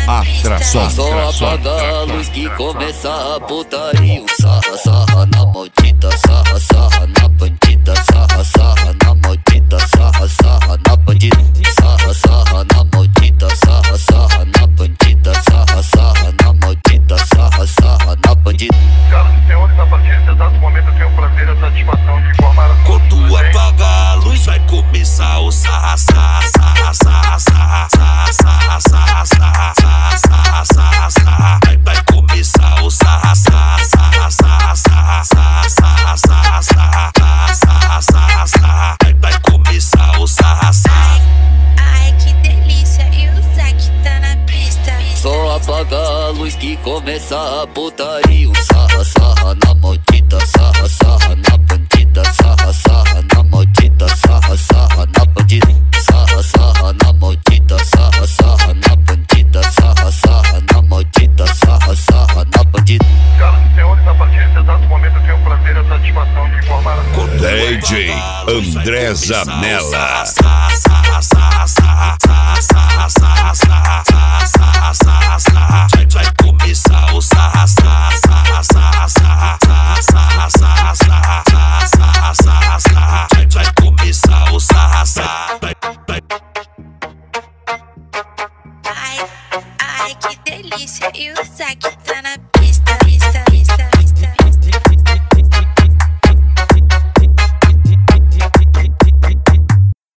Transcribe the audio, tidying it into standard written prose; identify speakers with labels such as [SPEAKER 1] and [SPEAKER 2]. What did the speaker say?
[SPEAKER 1] Atração.
[SPEAKER 2] Só apaga a luz que começa a putaria. Sarra, sarra na maldita, sarra, sarra na bandida, sarra, sarra na maldita, sarra, sarra na bandida, sarra, sarra na maldita, sarra, sarra na bandida, sarra, sarra na maldita, sarra, sarra na bandida.
[SPEAKER 3] Senhoras e senhores, a partir desse exato momento eu tenho o prazer e a satisfação de informar a
[SPEAKER 4] quando apagar a luz vai começar o sarra, sarra, sarra, sarra, sarra, sarra, sarra, sarra, sarra, sarra, sarra. Vai começar o sarra, sarra, sarra, sarra, sarra, sarra, sarra, sarra, sarra, sarra, sarra. Vai começar o sarra, sarra.
[SPEAKER 5] Ai, que delícia, e o Zack tá na pista.
[SPEAKER 2] Só apaga a luz que começa a putaria. Sarra, sarra na maldita, sarra, sarra na bandida, sarra, sarra na maldita, sarra, sarra na bandida, sarra, sarra na maldita, sarra, sarra na bandida, sarra, sarra na maldita, sarra, sarra na bandida.
[SPEAKER 3] Senhoras e senhores, a partir desse exato momento eu tenho o prazer e a satisfação de informar a
[SPEAKER 1] DJ André Zanella.
[SPEAKER 4] Vai começar o sarra, sarra, sarra, sarra, sarra, sarra, sarra, sarra, sarra, sarra. Vai começar o sarra, sarra.
[SPEAKER 5] Ai, ai, que delícia, e o Zack tá na